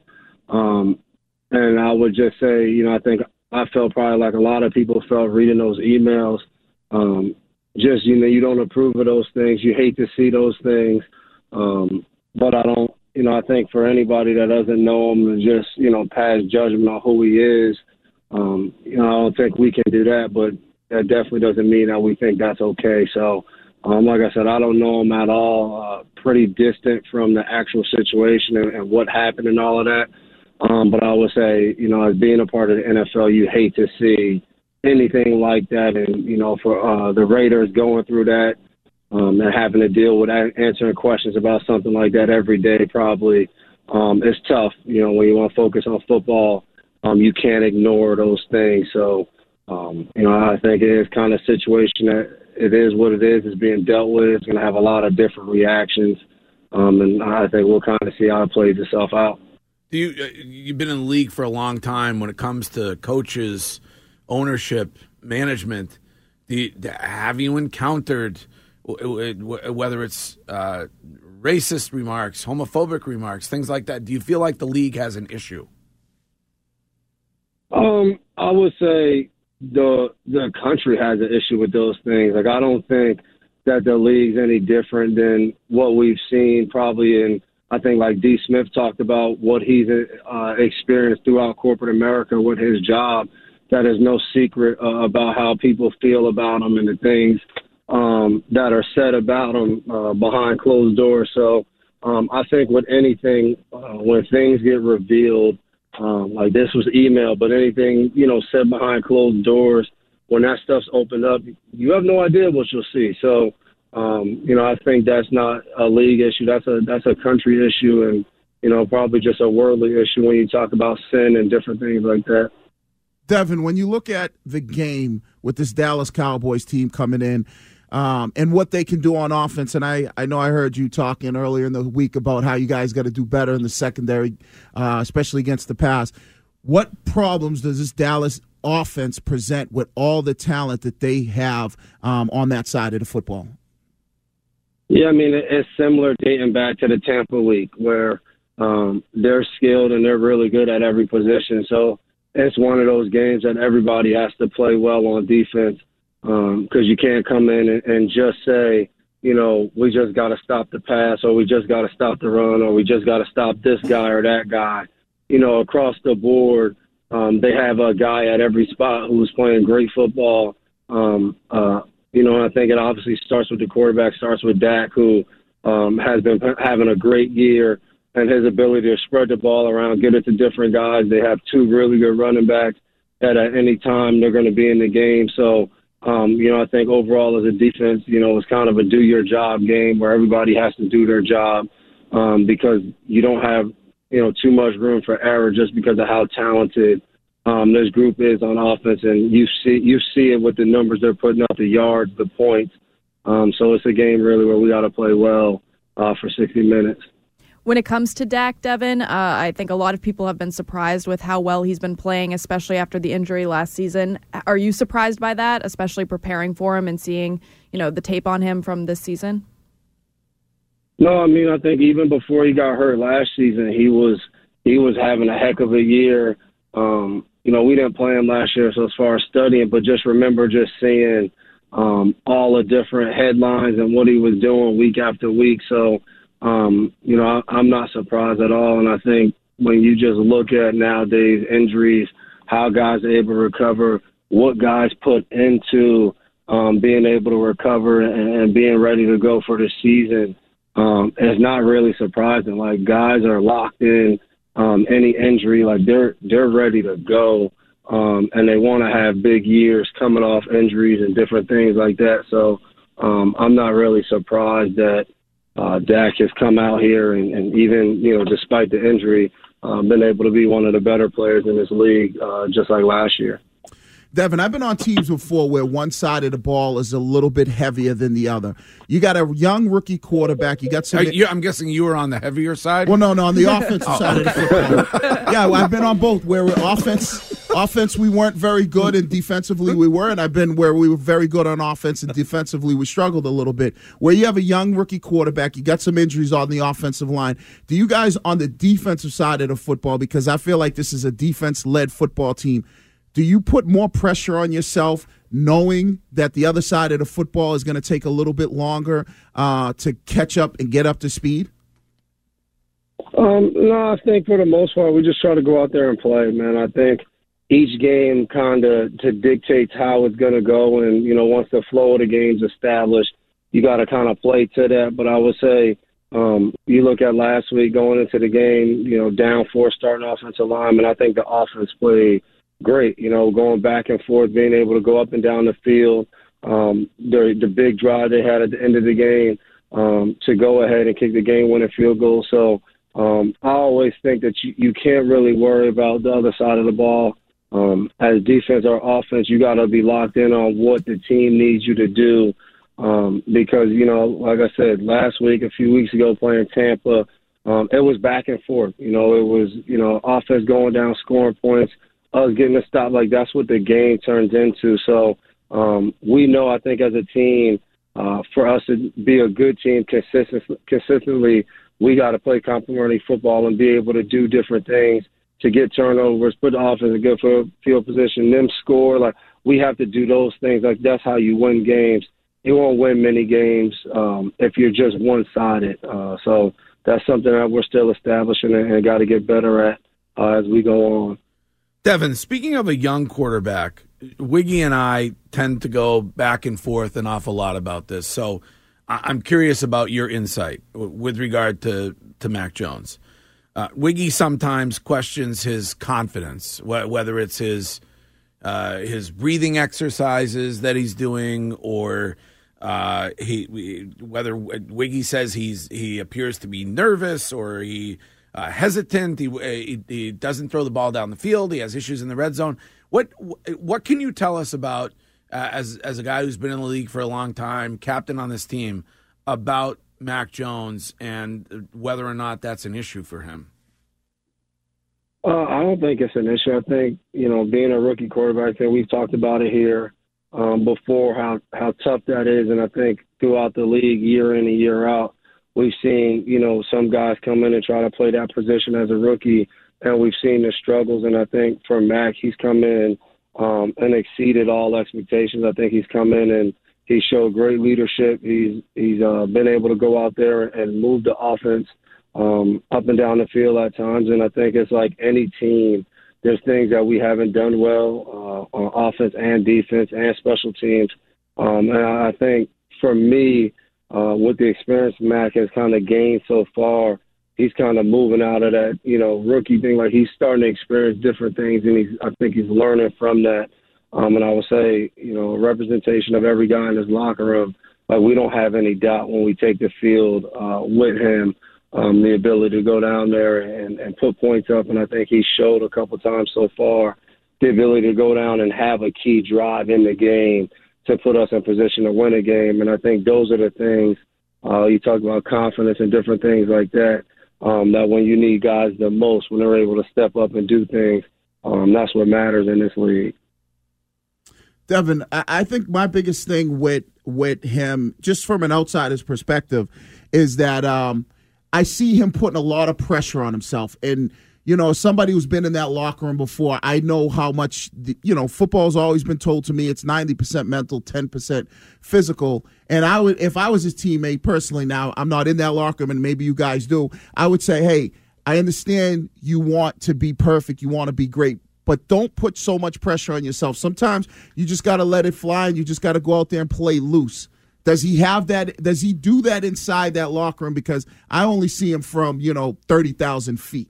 and I would just say, you know, I think I felt probably like a lot of people felt reading those emails. Just, you know, you don't approve of those things. You hate to see those things. But I don't, you know, I think for anybody that doesn't know him and just, you know, pass judgment on who he is, you know, I don't think we can do that, but that definitely doesn't mean that we think that's okay. So, like I said, I don't know him at all, pretty distant from the actual situation and what happened and all of that. But I would say, you know, as being a part of the NFL, you hate to see anything like that. And, you know, for the Raiders going through that, and having to deal with answering questions about something like that every day probably it's tough. You know, when you want to focus on football, you can't ignore those things. So, you know, I think it is kind of a situation that it is what it is. It's being dealt with. It's going to have a lot of different reactions. And I think we'll kind of see how it plays itself out. You've been in the league for a long time. When it comes to coaches, ownership, management, have you encountered whether it's racist remarks, homophobic remarks, things like that? Do you feel like the league has an issue? I would say the country has an issue with those things. Like, I don't think that the league's any different than what we've seen probably in, I think, like D. Smith talked about what he's experienced throughout corporate America with his job. That is no secret about how people feel about him and the things that are said about him behind closed doors. So I think with anything, when things get revealed, like this was email, but anything, you know, said behind closed doors, when that stuff's opened up, you have no idea what you'll see. So, you know, I think that's not a league issue. That's a country issue, and, you know, probably just a worldly issue when you talk about sin and different things like that. Devin, when you look at the game with this Dallas Cowboys team coming in, and what they can do on offense, and I know I heard you talking earlier in the week about how you guys got to do better in the secondary, especially against the pass. What problems does this Dallas offense present with all the talent that they have on that side of the football? Yeah, I mean, it's similar dating back to the Tampa week where they're skilled and they're really good at every position. So it's one of those games that everybody has to play well on defense. Because you can't come in and just say, you know, we just got to stop the pass, or we just got to stop the run, or we just got to stop this guy or that guy. You know, across the board, they have a guy at every spot who's playing great football. You know, I think it obviously starts with the quarterback, starts with Dak, who has been having a great year, and his ability to spread the ball around, get it to different guys. They have two really good running backs that at any time they're going to be in the game. So, you know, I think overall as a defense, you know, it's kind of a do-your-job game where everybody has to do their job because you don't have, you know, too much room for error just because of how talented this group is on offense. And you see it with the numbers they're putting up, the yards, the points. So it's a game really where we got to play well for 60 minutes. When it comes to Dak, Devin, I think a lot of people have been surprised with how well he's been playing, especially after the injury last season. Are you surprised by that, especially preparing for him and seeing, you know, the tape on him from this season? No, I mean, I think even before he got hurt last season, he was having a heck of a year. You know, we didn't play him last year, so as far as studying, but just remember just seeing all the different headlines and what he was doing week after week. So, you know, I'm not surprised at all. And I think when you just look at nowadays injuries, how guys are able to recover, what guys put into being able to recover and being ready to go for the season is not really surprising. Like, guys are locked in. Any injury, like they're ready to go, and they want to have big years coming off injuries and different things like that. So I'm not really surprised that Dak has come out here and even, despite the injury, been able to be one of the better players in this league, just like last year. Devin, I've been on teams before where one side of the ball is a little bit heavier than the other. You got a young rookie quarterback. You got some. I'm guessing you were on the heavier side? Well, no, on the offensive side of the football. Yeah, I've been on both. Where offense, we weren't very good, and defensively we were. And I've been where we were very good on offense, and defensively we struggled a little bit. Where you have a young rookie quarterback, you got some injuries on the offensive line. Do you guys on the defensive side of the football, because I feel like this is a defense-led football team, do you put more pressure on yourself knowing that the other side of the football is going to take a little bit longer to catch up and get up to speed? No, I think for the most part, we just try to go out there and play, man. I think each game kind of dictates how it's going to go. And, once the flow of the game's established, you got to kind of play to that. But I would say you look at last week going into the game, down 4 starting offensive linemen, I think the offense played great, going back and forth, being able to go up and down the field. The big drive they had at the end of the game to go ahead and kick the game-winning field goal. So I always think that you can't really worry about the other side of the ball. As defense or offense, you got to be locked in on what the team needs you to do because, like I said, last week, a few weeks ago playing Tampa, it was back and forth. It was, offense going down, scoring points, us getting a stop. Like, that's what the game turns into. So we know, I think, as a team, for us to be a good team consistently, we got to play complementary football and be able to do different things to get turnovers, put the offense in good field position, them score. Like, we have to do those things. Like, that's how you win games. You won't win many games if you're just one-sided. So that's something that we're still establishing and got to get better at as we go on. Devin, speaking of a young quarterback, Wiggy and I tend to go back and forth an awful lot about this. So I'm curious about your insight with regard to Mac Jones. Wiggy sometimes questions his confidence, whether it's his breathing exercises that he's doing, or whether Wiggy says he appears to be nervous or he hesitant. He doesn't throw the ball down the field. He has issues in the red zone. What can you tell us about as a guy who's been in the league for a long time, captain on this team, about Mac Jones and whether or not that's an issue for him? I don't think it's an issue. I think, being a rookie quarterback, we've talked about it here before, how tough that is. And I think throughout the league, year in and year out, we've seen, some guys come in and try to play that position as a rookie, and we've seen the struggles. And I think for Mac, he's come in and exceeded all expectations. I think he's come in and he showed great leadership. He's been able to go out there and move the offense up and down the field at times. And I think it's like any team, there's things that we haven't done well on offense and defense and special teams. And I think for me, with the experience Mac has kind of gained so far, he's kind of moving out of that, rookie thing. Like, he's starting to experience different things, and I think he's learning from that. And I would say, a representation of every guy in his locker room. Like, we don't have any doubt when we take the field with him, the ability to go down there and put points up. And I think he showed a couple times so far the ability to go down and have a key drive in the game to put us in position to win a game. And I think those are the things, you talk about confidence and different things like that, that when you need guys the most, when they're able to step up and do things, that's what matters in this league. Devin, I think my biggest thing with him, just from an outsider's perspective, is that I see him putting a lot of pressure on himself. And, somebody who's been in that locker room before, I know how much, football's always been told to me it's 90% mental, 10% physical. And if I was his teammate personally, now I'm not in that locker room and maybe you guys do, I would say, hey, I understand you want to be perfect, you want to be great, but don't put so much pressure on yourself. Sometimes you just got to let it fly, and you just got to go out there and play loose. Does he have that? Does he do that inside that locker room? Because I only see him from 30,000 feet.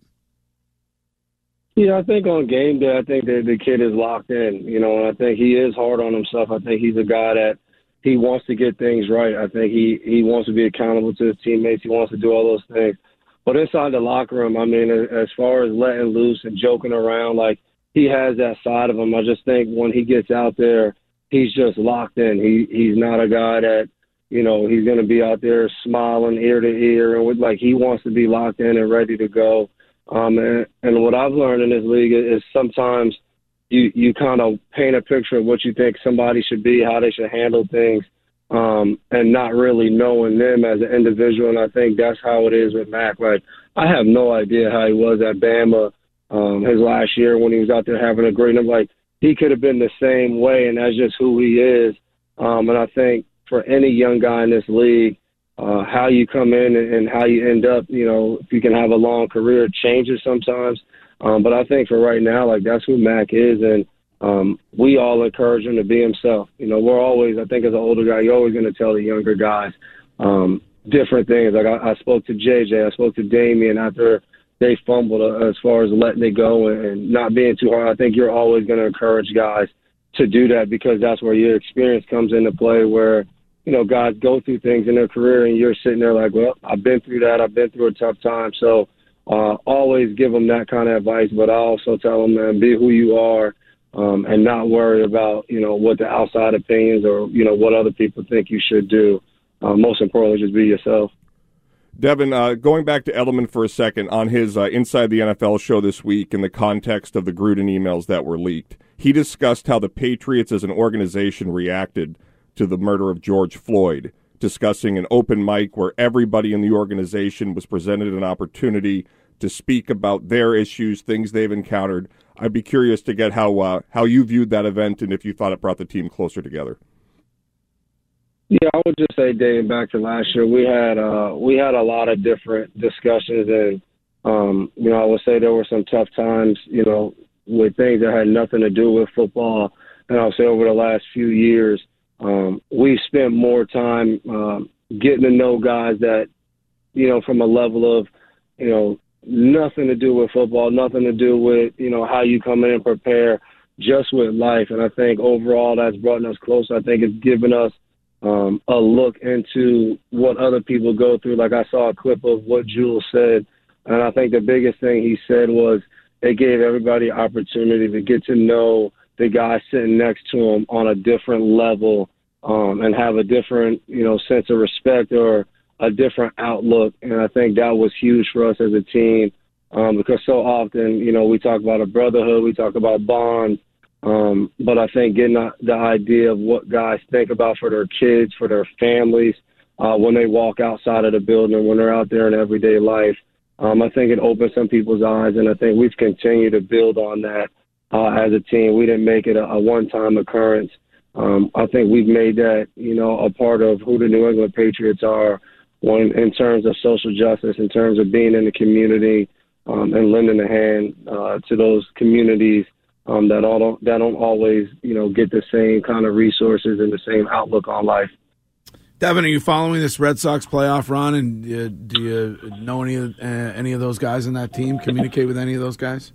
Yeah, I think on game day, I think that the kid is locked in, and I think he is hard on himself. I think he's a guy that he wants to get things right. I think he wants to be accountable to his teammates. He wants to do all those things. But inside the locker room, I mean, as far as letting loose and joking around, like, he has that side of him. I just think when he gets out there, he's just locked in. He's not a guy that, he's going to be out there smiling ear to ear. And he wants to be locked in and ready to go. And what I've learned in this league is sometimes you kind of paint a picture of what you think somebody should be, how they should handle things, and not really knowing them as an individual. And I think that's how it is with Mac. Like, I have no idea how he was at Bama his last year when he was out there having a great number. Like, he could have been the same way, and that's just who he is. And I think for any young guy in this league, how you come in and how you end up, if you can have a long career, changes sometimes. But I think for right now, like, that's who Mac is, and we all encourage him to be himself. We're always, I think as an older guy, you're always going to tell the younger guys different things. Like, I spoke to JJ, I spoke to Damian after they fumbled as far as letting it go and not being too hard. I think you're always going to encourage guys to do that because that's where your experience comes into play where, guys go through things in their career and you're sitting there like, well, I've been through that. I've been through a tough time. So always give them that kind of advice, but I also tell them, man, be who you are and not worry about, what the outside opinions or, what other people think you should do. Most importantly, just be yourself. Devin, going back to Edelman for a second, on his Inside the NFL show this week in the context of the Gruden emails that were leaked, he discussed how the Patriots as an organization reacted to the murder of George Floyd, discussing an open mic where everybody in the organization was presented an opportunity to speak about their issues, things they've encountered. I'd be curious to get how you viewed that event and if you thought it brought the team closer together. Yeah, I would just say dating back to last year, we had a lot of different discussions, and I would say there were some tough times, with things that had nothing to do with football. And I would say over the last few years, we spent more time getting to know guys that, from a level of, nothing to do with football, nothing to do with, how you come in and prepare, just with life. And I think overall that's brought us closer. I think it's given us a look into what other people go through. Like, I saw a clip of what Jules said, and I think the biggest thing he said was it gave everybody an opportunity to get to know the guy sitting next to him on a different level and have a different, sense of respect or a different outlook. And I think that was huge for us as a team because so often, we talk about a brotherhood, we talk about bonds, but I think getting the idea of what guys think about for their kids, for their families, when they walk outside of the building, when they're out there in everyday life, I think it opened some people's eyes, and I think we've continued to build on that as a team. We didn't make it a one-time occurrence. I think we've made that, a part of who the New England Patriots are in terms of social justice, in terms of being in the community and lending a hand to those communities that don't always, get the same kind of resources and the same outlook on life. Devin, are you following this Red Sox playoff run, and do you know any of those guys in that team? Communicate with any of those guys?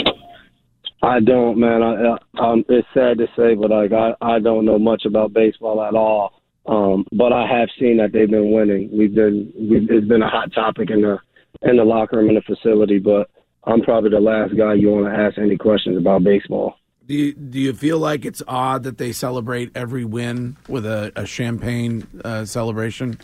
I don't, man. It's sad to say, but I don't know much about baseball at all. But I have seen that they've been winning. It's been a hot topic in the locker room in the facility, but I'm probably the last guy you want to ask any questions about baseball. Do you feel like it's odd that they celebrate every win with a champagne celebration?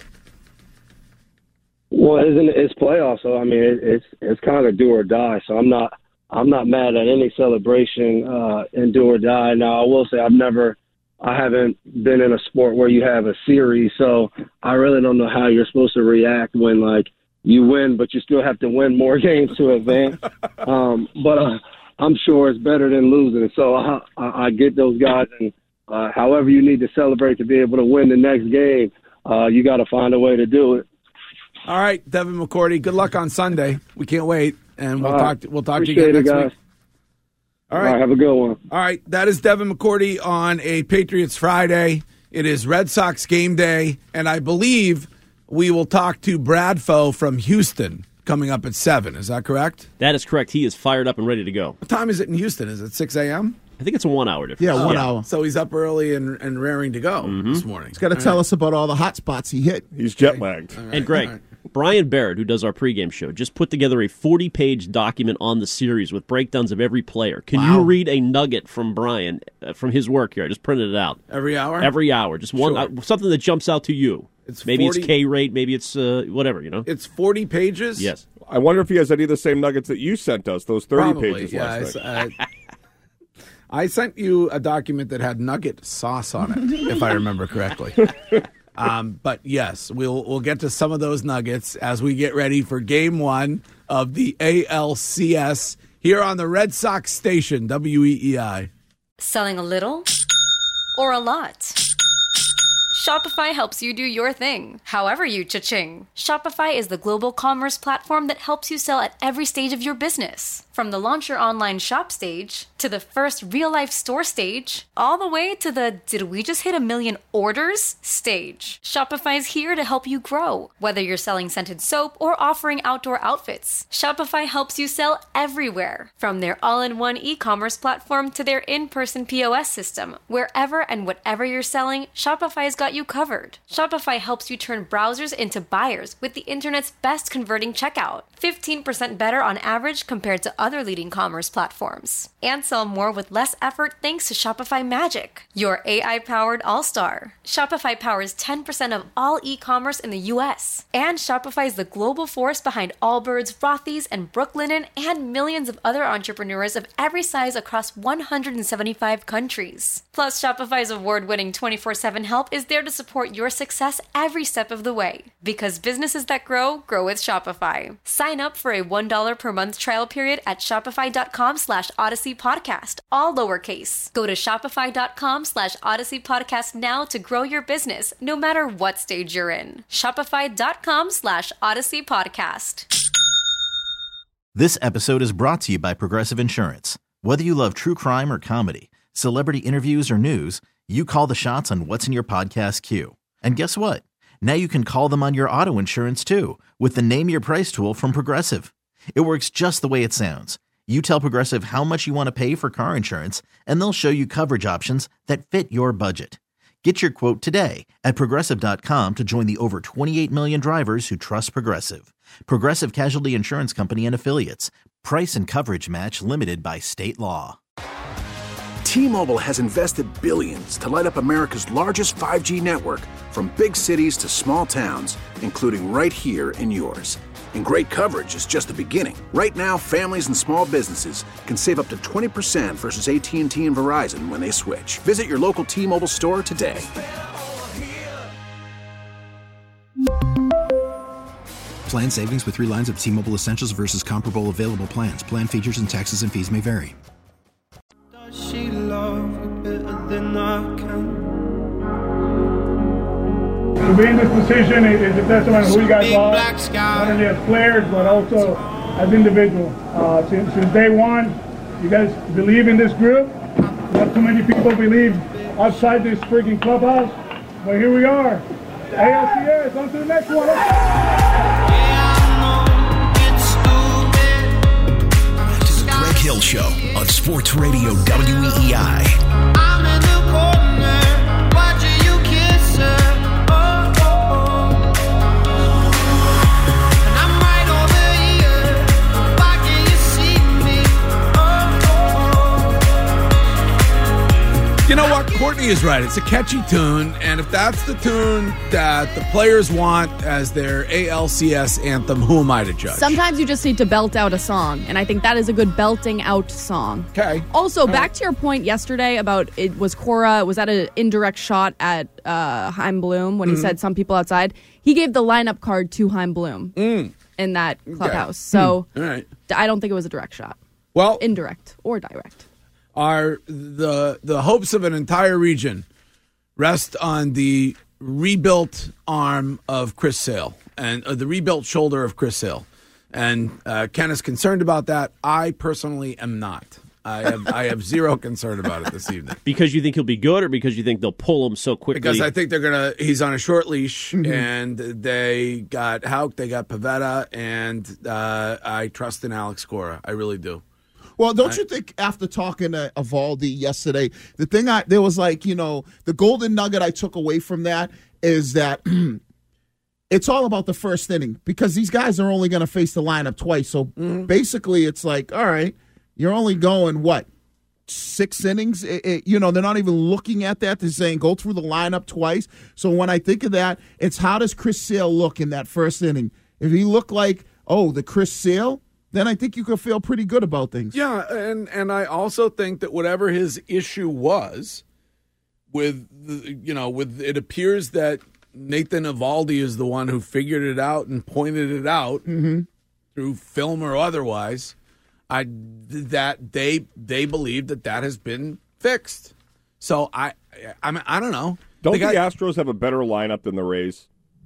Well, it's playoffs, so I mean it's kind of do or die. So I'm not mad at any celebration in do or die. Now I will say I haven't been in a sport where you have a series, so I really don't know how you're supposed to react when like you win, but you still have to win more games to advance. But I'm sure it's better than losing. So I get those guys, and however you need to celebrate to be able to win the next game, you got to find a way to do it. All right, Devin McCourty, good luck on Sunday. We can't wait, and we'll talk to you again next week. All right. Have a good one. All right. That is Devin McCourty on a Patriots Friday. It is Red Sox game day, and I believe we will talk to Bradfo from Houston coming up at 7. Is that correct? That is correct. He is fired up and ready to go. What time is it in Houston? Is it 6 a.m.? I think it's a 1 hour difference. Yeah, 1 hour. So he's up early and raring to go this morning. He's got to tell us about all the hot spots he hit. He's jet lagged. Right, and Greg, Brian Barrett, who does our pregame show, just put together a 40-page document on the series with breakdowns of every player. Can you read a nugget from Brian from his work here? I just printed it out. Every hour? Every hour. Just one something that jumps out to you. Maybe 40, it's K rate, maybe it's whatever, It's 40 pages? Yes. I wonder if he has any of the same nuggets that you sent us, those 30 pages last night. I sent you a document that had nugget sauce on it, if I remember correctly. But yes, we'll get to some of those nuggets as we get ready for Game 1 of the ALCS here on the Red Sox station, WEEI. Selling a little or a lot? Shopify helps you do your thing, however you cha-ching. Shopify is the global commerce platform that helps you sell at every stage of your business. From the launch your online shop stage, to the first real-life store stage, all the way to the did we just hit 1 million orders stage. Shopify's here to help you grow. Whether you're selling scented soap or offering outdoor outfits, Shopify helps you sell everywhere. From their all-in-one e-commerce platform to their in-person POS system, wherever and whatever you're selling, Shopify's got you covered. Shopify helps you turn browsers into buyers with the internet's best converting checkout. 15% better on average compared to other leading commerce platforms. And sell more with less effort thanks to Shopify Magic, your AI-powered all-star. Shopify powers 10% of all e-commerce in the U.S. And Shopify is the global force behind Allbirds, Rothy's, and Brooklinen, and millions of other entrepreneurs of every size across 175 countries. Plus, Shopify's award-winning 24/7 help is there to support your success every step of the way. Because businesses that grow, grow with Shopify. Sign up for a $1 per month trial period at shopify.com/Odyssey Podcast, all lowercase. Go to shopify.com/Odyssey Podcast now to grow your business, no matter what stage you're in. Shopify.com/Odyssey Podcast. This episode is brought to you by Progressive Insurance. Whether you love true crime or comedy, celebrity interviews or news, you call the shots on what's in your podcast queue. And guess what? Now you can call them on your auto insurance too with the Name Your Price tool from Progressive. It works just the way it sounds. You tell Progressive how much you want to pay for car insurance, and they'll show you coverage options that fit your budget. Get your quote today at Progressive.com to join the over 28 million drivers who trust Progressive. Progressive Casualty Insurance Company and Affiliates. Price and coverage match limited by state law. T-Mobile has invested billions to light up America's largest 5G network, from big cities to small towns, including right here in yours. And great coverage is just the beginning. Right now, families and small businesses can save up to 20% versus AT&T and Verizon when they switch. Visit your local T-Mobile store today. Plan savings with 3 lines of T-Mobile Essentials versus comparable available plans. Plan features and taxes and fees may vary. She loved you better than I can. To be in this position, it depends on who you guys are, not only as players, but also as individuals. Since day one, you guys believe in this group. Not too many people believe outside this freaking clubhouse, but here we are. ALCS, on to the next one. To the Greg Hill Show on Sports Radio WEEI. I'm in the corner, watching you kiss her. You know what? Courtney is right. It's a catchy tune, and if that's the tune that the players want as their ALCS anthem, who am I to judge? Sometimes you just need to belt out a song, and I think that is a good belting out song. Okay. Also, back to your point yesterday about it was Cora, was that an indirect shot at Chaim Bloom when he said some people outside? He gave the lineup card to Chaim Bloom in that clubhouse. So all right. I don't think it was a direct shot. Well, indirect or direct. Are the hopes of an entire region rest on the rebuilt arm of Chris Sale and the rebuilt shoulder of Chris Sale. And Ken is concerned about that. I personally am not. I have zero concern about it this evening. Because you think he'll be good, or because you think they'll pull him so quickly? Because I think he's on a short leash, and they got Houck, they got Pivetta, and I trust in Alex Cora. I really do. Well, don't you think after talking to Evaldi yesterday, there was like, the golden nugget I took away from that is that it's all about the first inning, because these guys are only going to face the lineup twice. So basically it's like, all right, you're only going, 6 innings? They're not even looking at that. They're saying go through the lineup twice. So when I think of that, it's how does Chris Sale look in that first inning? If he looked like, the Chris Sale, then I think you could feel pretty good about things. Yeah, and I also think that whatever his issue was with it appears that Nathan Evaldi is the one who figured it out and pointed it out through film or otherwise. That they believe that has been fixed. So I don't know. Don't the Astros have a better lineup than the Rays?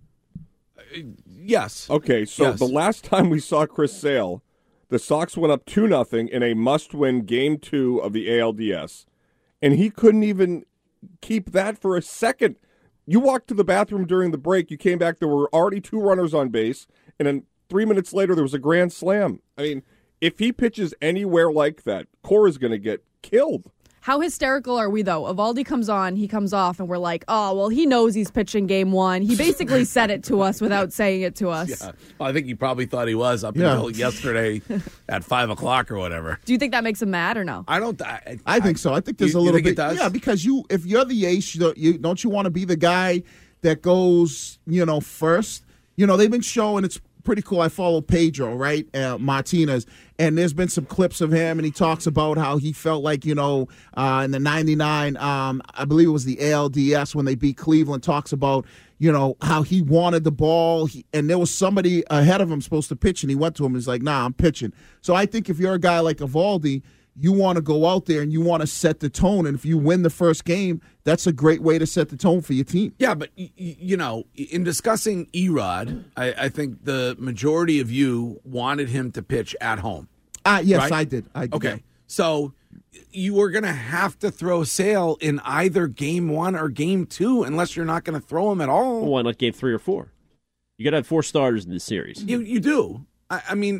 Yes. Okay, so the last time we saw Chris Sale, the Sox went up 2-0 in a must-win Game 2 of the ALDS, and he couldn't even keep that for a second. You walked to the bathroom during the break, you came back, there were already 2 runners on base, and then 3 minutes later there was a grand slam. I mean, if he pitches anywhere like that, Cora's going to get killed. How hysterical are we, though? Evaldi comes on, he comes off, and we're like, oh, well, he knows he's pitching Game 1. He basically said it to us without saying it to us. Yeah. Well, I think he probably thought he was up until yesterday at 5 o'clock or whatever. Do you think that makes him mad or no? I don't. I think so. I think there's a little bit. It does? Yeah, because if you're the ace, don't you want to be the guy that goes, first? They've been showing it's pretty cool. I follow Pedro, right? Martinez. And there's been some clips of him, and he talks about how he felt like, in the 99, I believe it was the ALDS when they beat Cleveland, talks about, how he wanted the ball. And there was somebody ahead of him supposed to pitch, and he went to him and he's like, nah, I'm pitching. So I think if you're a guy like Evaldi, you want to go out there and you want to set the tone. And if you win the first game, that's a great way to set the tone for your team. Yeah, but, in discussing Erod, I think the majority of you wanted him to pitch at home. Yes, right? I did. Okay, so you were going to have to throw Sale in either Game 1 or Game 2 unless you're not going to throw him at all. Well, why not Game 3 or 4? You got to have 4 starters in this series. You do. I mean,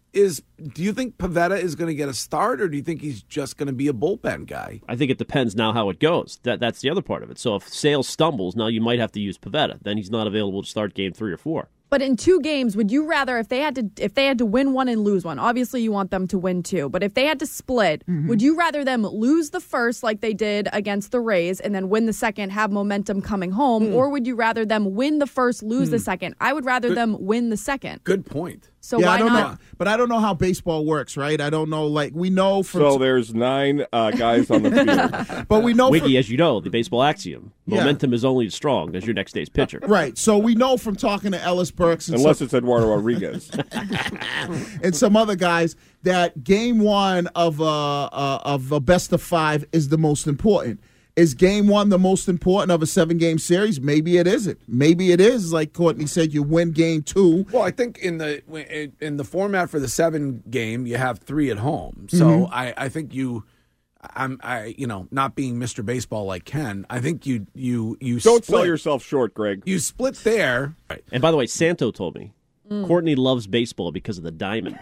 do you think Pivetta is going to get a start, or do you think he's just going to be a bullpen guy? I think it depends now how it goes. That's the other part of it. So if Sale stumbles, now you might have to use Pivetta. Then he's not available to start Game 3 or 4. But in 2 games, would you rather, if they had to win one and lose one, obviously you want them to win 2, but if they had to split, would you rather them lose the first like they did against the Rays and then win the second, have momentum coming home, or would you rather them win the first, lose the second? I would rather them win the second. Good point. So why I don't not? know, but I don't know how baseball works, right? I don't know. Like we know from so there's 9 guys on the field, but we know Wiggy, as you know, the baseball axiom: momentum is only as strong as your next day's pitcher. Right. So we know from talking to Ellis Burks, and unless it's Eduardo Rodriguez and some other guys, that Game 1 of a best of 5 is the most important. Is Game 1 the most important of a 7-game series? Maybe it isn't. Maybe it is. Like Courtney said, you win Game 2. Well, I think in the format for the 7 game, you have 3 at home. So I think not being Mr. Baseball like Ken, I think you don't sell yourself short, Greg. You split there. Right. And by the way, Santo told me Courtney loves baseball because of the diamond.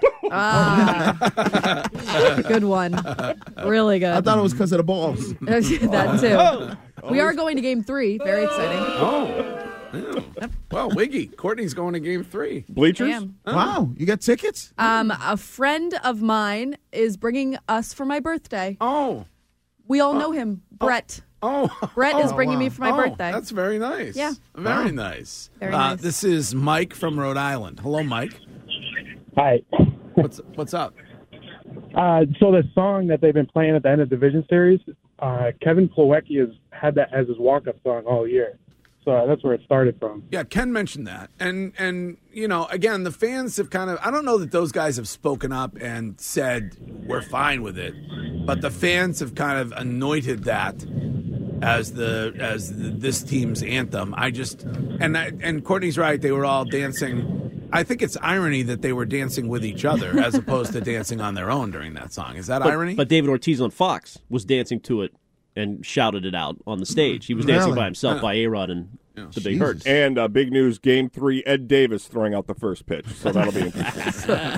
Good one. Really good. I thought it was because of the balls. That too. We are going to Game 3. Very exciting. Oh. Yeah. Well, Wiggy, Courtney's going to Game 3. Bleachers? Wow, you got tickets? A friend of mine is bringing us for my birthday. Oh. We all know him, Brett. Brett is bringing me for my birthday. That's very nice. Yeah. Very nice. Very nice. This is Mike from Rhode Island. Hello, Mike. Hi. What's up? So the song that they've been playing at the end of Division Series, Kevin Plawecki has had that as his walk-up song all year. So that's where it started from. Yeah, Ken mentioned that. And again, the fans have kind of, I don't know that those guys have spoken up and said, we're fine with it. But the fans have kind of anointed that as this team's anthem. And Courtney's right, they were all dancing. I think it's irony that they were dancing with each other as opposed to dancing on their own during that song. Is that irony? But David Ortiz on Fox was dancing to it and shouted it out on the stage. He was dancing by himself by A-Rod and the Big Hurt. And big news, Game 3, Ed Davis throwing out the first pitch. So that'll be interesting.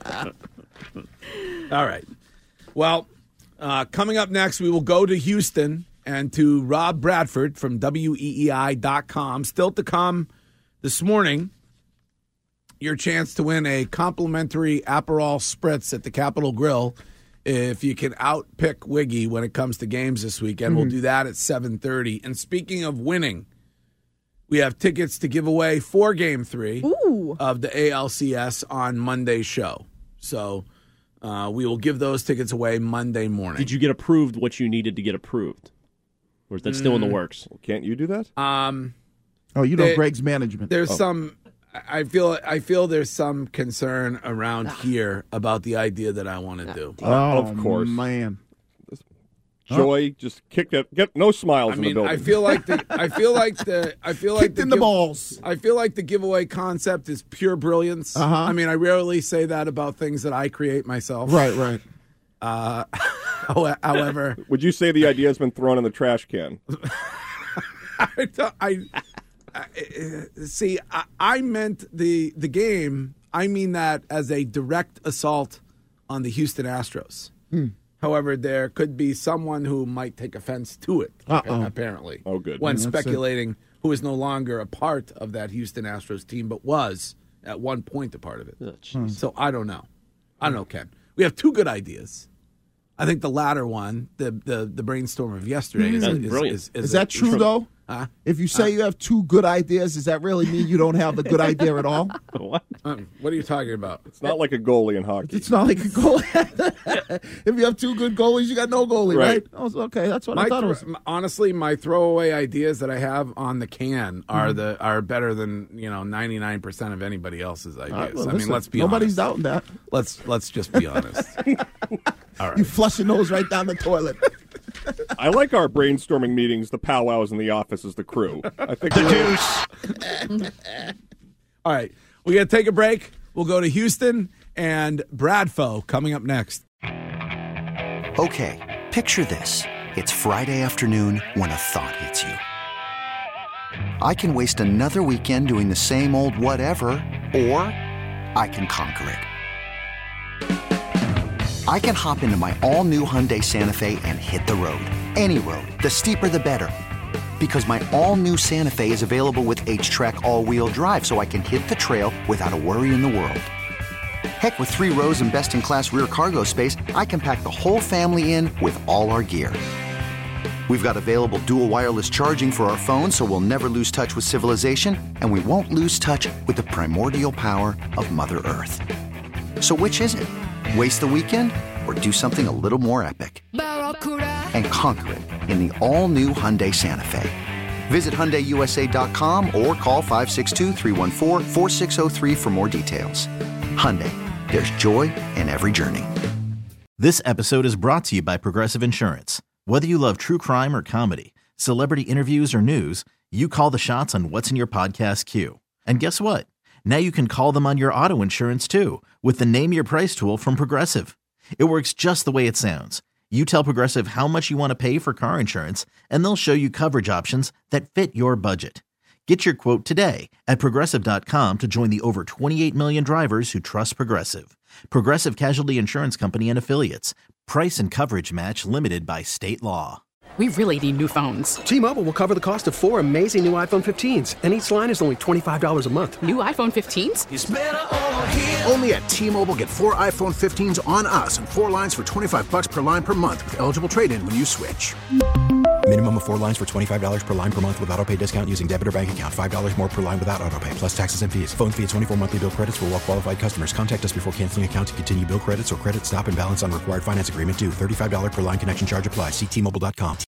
All right. Well, coming up next, we will go to Houston and to Rob Bradford from WEEI.com. Still to come this morning, your chance to win a complimentary Aperol Spritz at the Capitol Grill if you can outpick Wiggy when it comes to games this weekend. We'll do that at 7:30. And speaking of winning, we have tickets to give away for Game 3 of the ALCS on Monday's show. So we will give those tickets away Monday morning. Did you get approved what you needed to get approved? Or is that still in the works? Well, can't you do that? You know Greg's management. There's some... I feel there's some concern around here about the idea that I want to do. Of course, man. Joy just kicked it. Get no smiles in the building. I feel like the balls. I feel like the giveaway concept is pure brilliance. I mean, I rarely say that about things that I create myself. Right. However, would you say the idea has been thrown in the trash can? I meant the game. I mean that as a direct assault on the Houston Astros. However, there could be someone who might take offense to it, apparently. Oh, good. When speculating who is no longer a part of that Houston Astros team, but was at one point a part of it. So I don't know. Ken. We have two good ideas. I think the latter one, the brainstorm of yesterday, is brilliant. Is that true, though? If you say you have two good ideas, does that really mean you don't have the good idea at all? What? What are you talking about? It's not like a goalie in hockey. It's not like a goalie. If you have two good goalies, you got no goalie, right? Oh, okay, that's what I thought it was. Honestly, my throwaway ideas that I have on the can are better than 99% of anybody else's ideas. Well, I mean, let's be honest. Nobody's doubting that. Let's just be honest. All right. You flush your nose right down the toilet. I like our brainstorming meetings, the powwows in the office as the crew. I think All right. We got to take a break. We'll go to Houston and Bradfo coming up next. Okay, picture this. It's Friday afternoon when a thought hits you. I can waste another weekend doing the same old whatever, or I can conquer it. I can hop into my all-new Hyundai Santa Fe and hit the road. Any road. The steeper, the better. Because my all-new Santa Fe is available with H-Track all-wheel drive, so I can hit the trail without a worry in the world. Heck, with 3 rows and best-in-class rear cargo space, I can pack the whole family in with all our gear. We've got available dual wireless charging for our phones, so we'll never lose touch with civilization, and we won't lose touch with the primordial power of Mother Earth. So which is it? Waste the weekend or do something a little more epic? And conquer it in the all-new Hyundai Santa Fe. Visit HyundaiUSA.com or call 562-314-4603 for more details. Hyundai, there's joy in every journey. This episode is brought to you by Progressive Insurance. Whether you love true crime or comedy, celebrity interviews or news, you call the shots on what's in your podcast queue. And guess what? Now you can call them on your auto insurance too with the Name Your Price tool from Progressive. It works just the way it sounds. You tell Progressive how much you want to pay for car insurance, and they'll show you coverage options that fit your budget. Get your quote today at Progressive.com to join the over 28 million drivers who trust Progressive. Progressive Casualty Insurance Company and Affiliates. Price and coverage match limited by state law. We really need new phones. T-Mobile will cover the cost of 4 amazing new iPhone 15s, and each line is only $25 a month. New iPhone 15s? It's better over here. Only at T-Mobile, get 4 iPhone 15s on us and 4 lines for $25 per line per month with eligible trade-in when you switch. Minimum of 4 lines for $25 per line per month with auto pay discount using debit or bank account. $5 more per line without auto pay, plus taxes and fees. Phone fee at 24 monthly bill credits for well-qualified customers. Contact us before canceling account to continue bill credits or credit stop and balance on required finance agreement due. $35 per line connection charge applies. See T-Mobile.com.